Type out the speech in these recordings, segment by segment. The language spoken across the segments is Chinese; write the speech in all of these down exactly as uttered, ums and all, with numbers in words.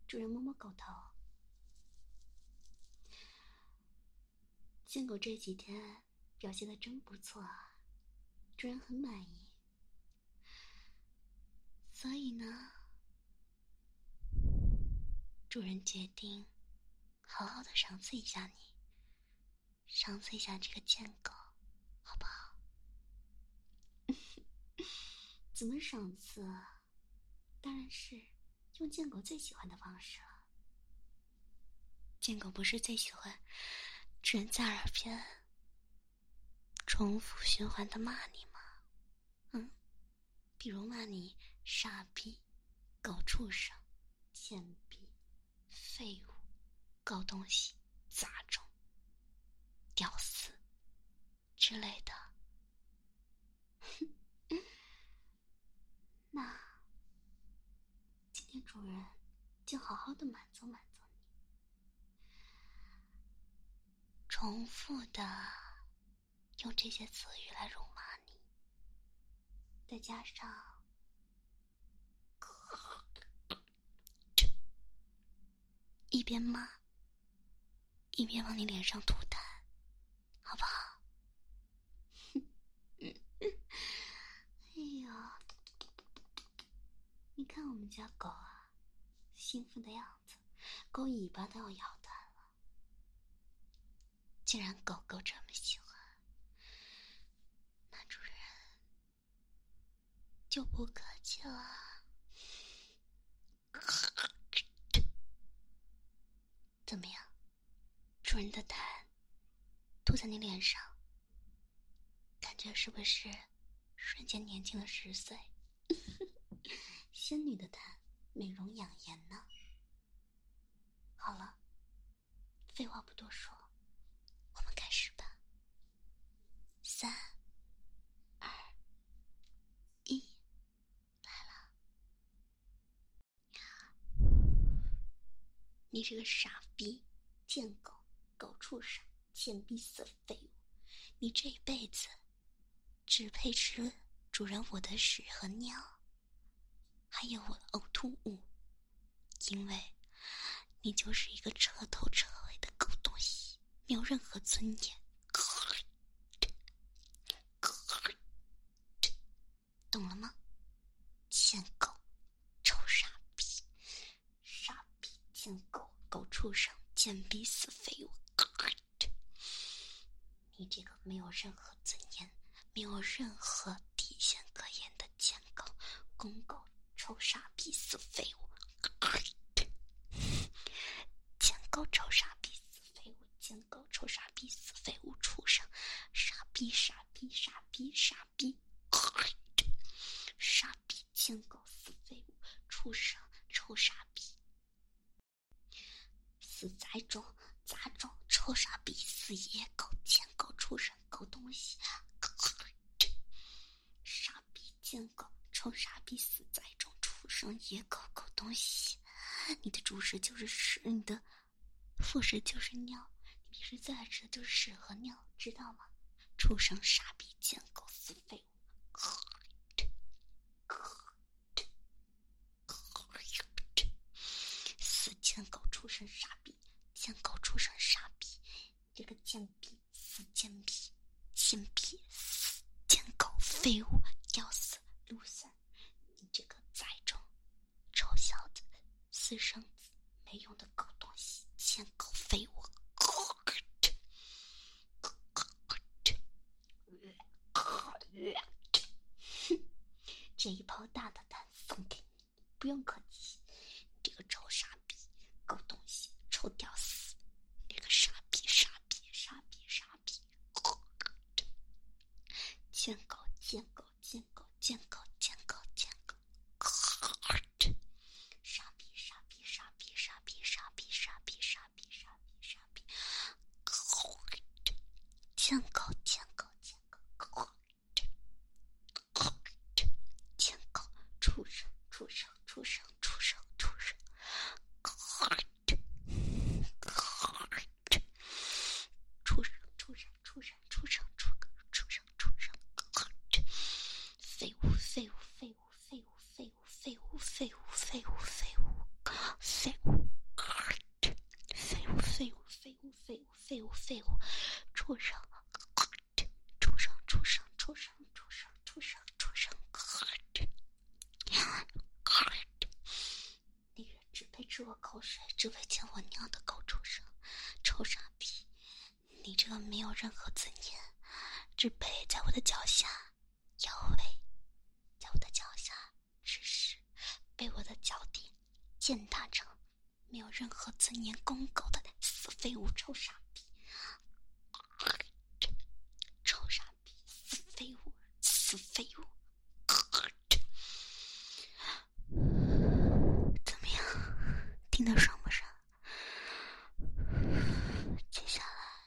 主人摸摸狗头。贱狗这几天表现得真不错啊，主人很满意。所以呢，主人决定好好的赏赐一下你，赏赐一下这个贱狗，好不好？怎么赏赐啊？当然是用贱狗最喜欢的方式了。贱狗不是最喜欢主人在耳边重复循环的骂你吗？嗯，比如骂你傻逼、狗畜生、贱逼、废物、狗东西、杂种、屌丝之类的。那今天主人就好好的满足满足你，重复的用这些词语来辱骂你，再加上一边骂一边往你脸上吐痰，好不好？哎呀，你看我们家狗啊，兴奋的样子，狗尾巴都要咬断了。既然狗狗这么喜欢，那主人就不客气了。怎么样，主人的痰吐在你脸上，感觉是不是瞬间年轻了十岁？仙女的痰，美容养颜呢。好了，废话不多说，我们开始吧。三二一，来了。你这个傻逼、贱狗、狗畜生、贱逼死废物，你这一辈子只配吃主人我的屎和尿，还有我的呕吐物，因为你就是一个彻头彻尾的狗东西，没有任何尊严。懂了吗？贱狗、臭傻逼、傻逼、贱狗、狗畜生、贱逼死废物！你这个没有任何尊严、没有任何底线可言的贱狗、公狗、臭傻逼死废物！贱狗、臭傻逼死废物！贱狗、臭傻逼死废物！畜生！傻逼！傻逼！傻逼！傻逼！傻逼！贱狗死废物！畜生！臭傻逼！死杂种！杂种！臭傻逼！死野狗！贱狗！畜生！狗东西！傻逼！贱狗！臭傻逼！死杂种！畜生！野狗！狗东西！你的主食就是屎，你的副食就是尿，你平时最爱吃的就是屎和尿，知道吗？畜生！傻逼！贱狗！死废物！死贱狗！畜生！傻逼！贱狗！畜生！傻逼！这个贱逼！死贱逼！贱逼！死贱狗！废物！要死！路三！你这个崽种！臭小子！私生子！没用的狗东西！贱狗！废物！这一泡大的蛋送给你，不用客气。你这个臭傻逼、狗东西、臭屌丝，你这个傻逼、傻逼、傻逼、傻逼！贱狗、贱狗、贱狗、贱狗、贱狗、贱狗！傻逼、傻逼、傻逼、傻逼、傻逼、傻逼、傻逼、傻逼、傻逼！贱狗、贱狗、贱狗！贱狗！畜生！畜生！畜生！畜废物废物，畜生，畜生畜生畜生畜生畜生畜生，那个人只配吃我口水，只配亲我尿的狗畜生，臭傻逼！你这个没有任何尊严，只配在我的脚下摇尾，在我的脚下吃屎，被我的脚底践踏成没有任何尊严公狗的死废物，臭傻逼！臭傻逼，死废物，死废物！怎么样？听得爽不爽？接下来，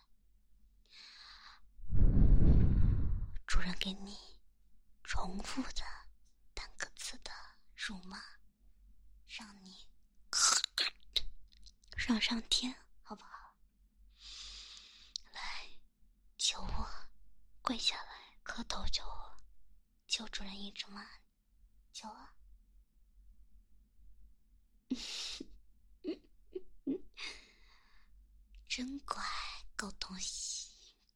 主人给你重复的单个字的辱骂，让你上上天，好不好？来，求我，跪下来，磕头求我，求主人一直骂你，求我。真乖，狗东西，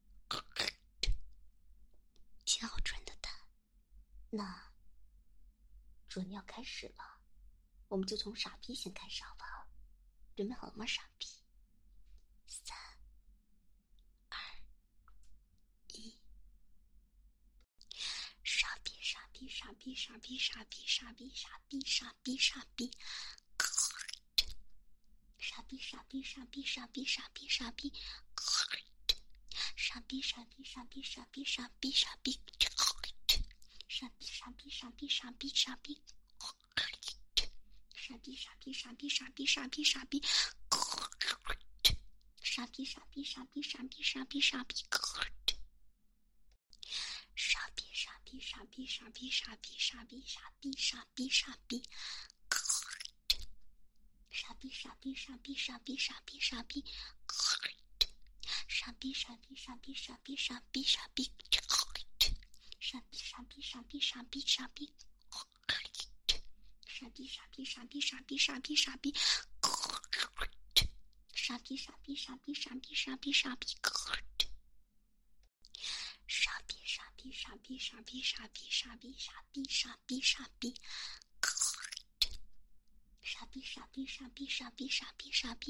亲好主人的蛋。那主人要开始了，我们就从傻逼先开始，好不好？准备好了吗，傻逼？三、二、一。傻逼，傻逼，傻逼，傻逼，傻逼，傻逼，傻逼，傻逼，傻逼。傻逼傻逼傻逼傻逼傻逼傻逼，傻逼傻逼傻逼傻逼傻逼傻逼，傻逼傻逼傻逼傻逼傻逼，傻逼傻逼傻逼傻逼傻逼傻逼，傻逼傻逼傻逼傻逼傻逼傻逼，傻逼傻逼傻逼傻逼傻逼傻逼傻逼傻逼傻逼。傻逼傻逼傻逼傻逼傻逼傻逼，傻逼傻逼傻逼傻逼傻逼傻逼，傻逼傻逼傻逼傻逼傻逼，傻逼傻逼傻逼傻逼傻逼傻逼，傻逼傻逼傻逼傻逼傻逼傻逼，傻逼傻逼傻逼傻逼傻逼傻逼傻逼傻逼傻逼。傻逼傻逼傻逼傻逼傻逼傻逼，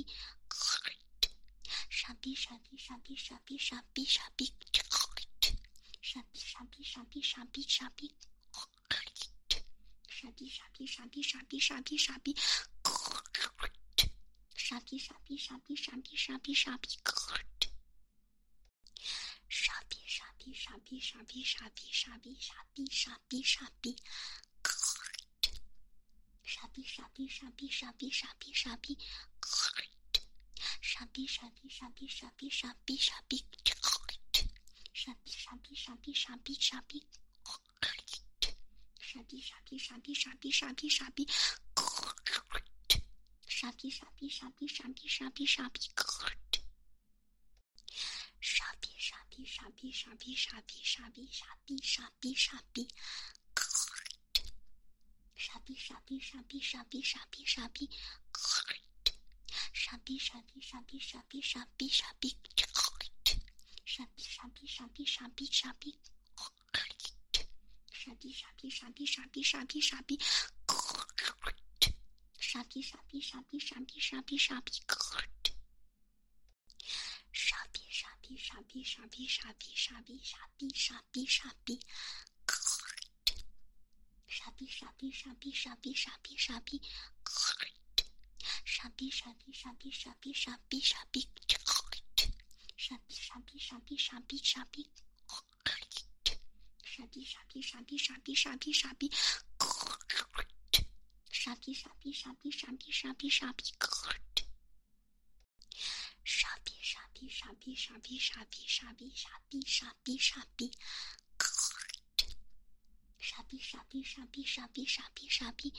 傻逼傻逼傻逼傻逼傻逼傻逼，傻逼傻逼傻逼傻逼傻逼，傻逼傻逼傻逼傻逼傻逼傻逼，傻逼傻逼傻逼傻逼傻逼傻逼，傻逼傻逼傻逼傻逼傻逼傻逼傻逼傻逼傻逼。傻逼傻逼傻逼傻逼傻逼傻逼，傻逼傻逼傻逼傻逼傻逼傻逼，傻逼傻逼傻逼傻逼傻逼，傻逼傻逼傻逼傻逼傻逼傻逼，傻逼傻逼傻逼傻逼傻逼傻逼，傻逼傻逼傻逼傻逼傻逼傻逼傻逼傻逼傻逼。傻逼傻逼傻逼傻逼傻逼傻逼，傻逼傻逼傻逼傻逼傻逼傻逼，傻逼傻逼傻逼傻逼傻逼，傻逼傻逼傻逼傻逼傻逼傻逼，傻逼傻逼傻逼傻逼傻逼傻逼，傻逼傻逼傻逼傻逼傻逼傻逼傻逼傻逼傻逼。傻逼傻逼傻逼傻逼傻逼傻逼，傻逼傻逼傻逼傻逼傻逼傻逼，傻逼傻逼傻逼傻逼傻逼，傻逼傻逼傻逼傻逼傻逼傻逼，傻逼傻逼傻逼傻逼傻逼傻逼，傻逼傻逼傻逼傻逼傻逼傻逼傻逼傻逼傻逼。傻逼傻逼傻逼傻逼傻逼傻逼，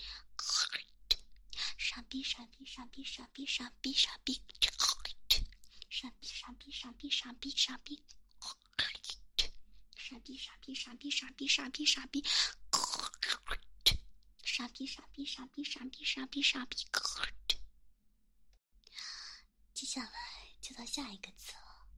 傻逼傻逼傻逼傻逼傻逼傻逼，傻逼傻逼傻逼傻逼傻逼，傻逼傻逼傻逼傻逼傻逼傻逼，傻逼傻逼傻逼傻逼傻逼傻逼。接下来就到下一个词了，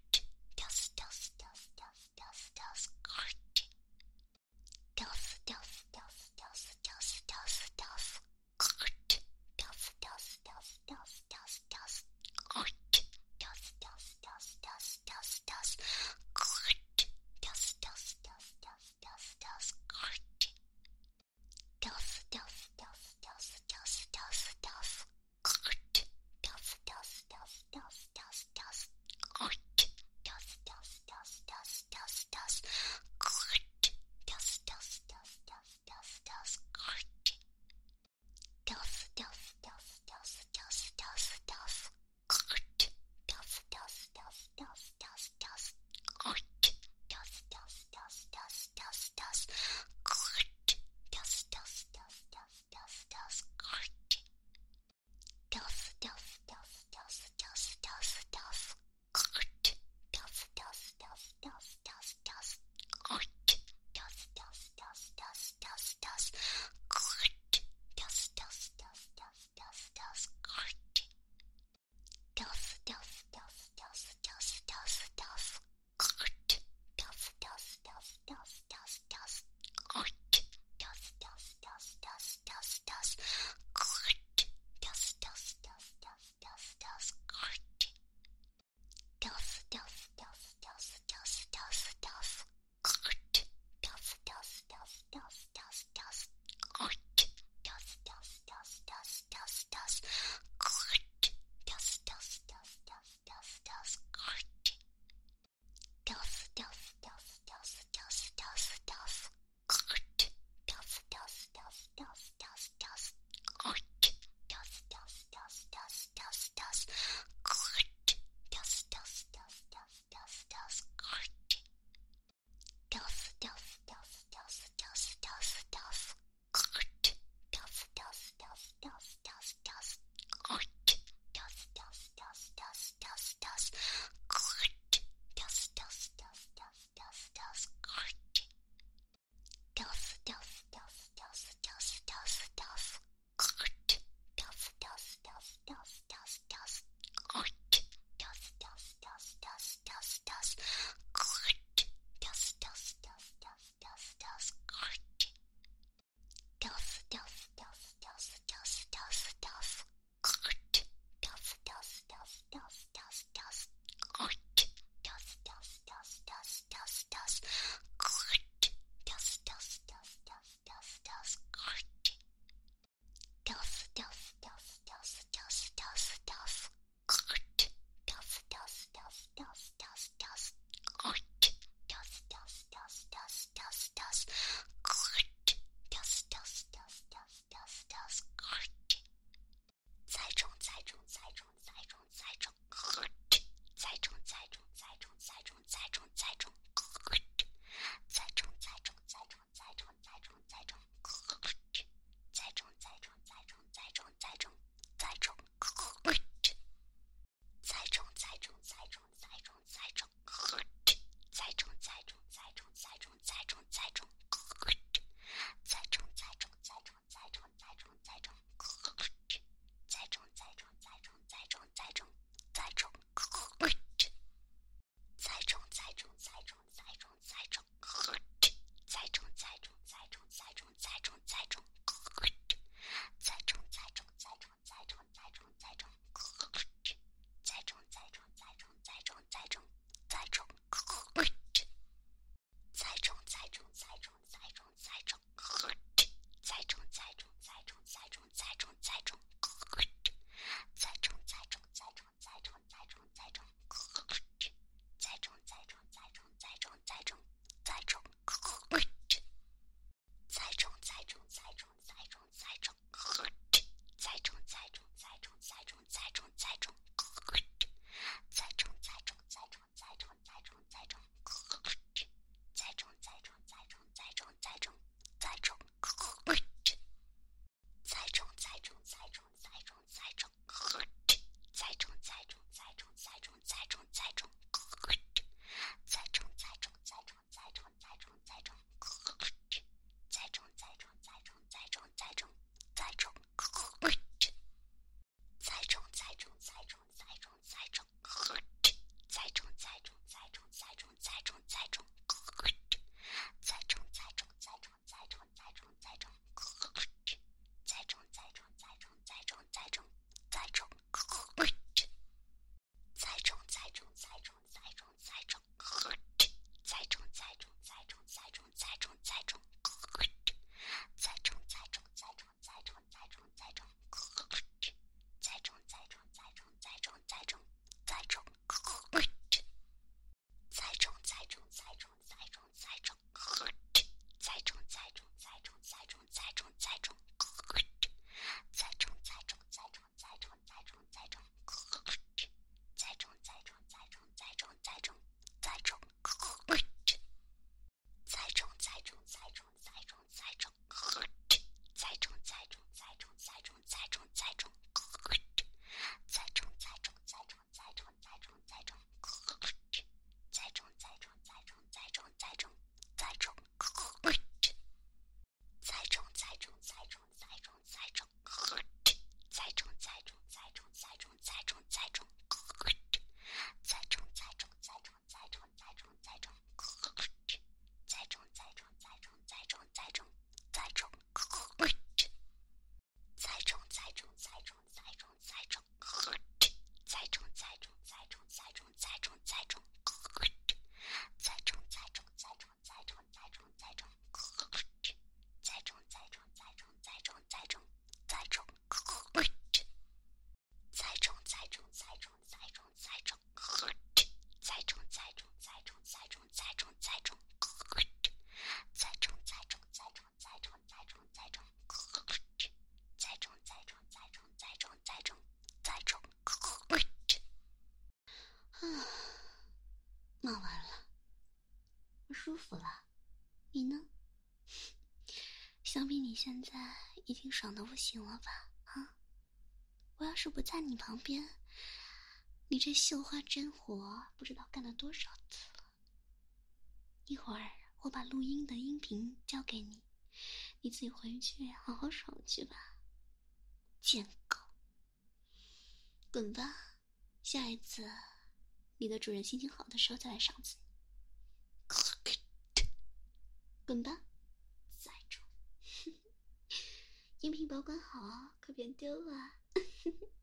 舒服了。你呢？想必你现在已经爽得不行了吧？啊！我要是不在你旁边，你这绣花针活不知道干了多少次了。一会儿我把录音的音频交给你，你自己回去好好爽去吧。贱狗，滚吧！下一次你的主人心情好的时候再来赏赐你。滚吧，崽种！音频保管好啊，可别丢了。